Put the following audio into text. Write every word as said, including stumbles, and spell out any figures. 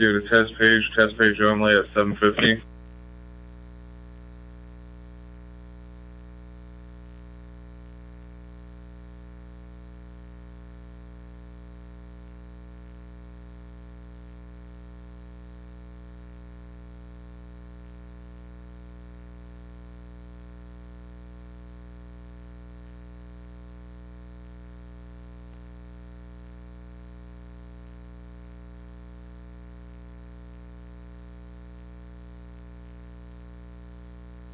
Do the test page, test page only at seven fifty.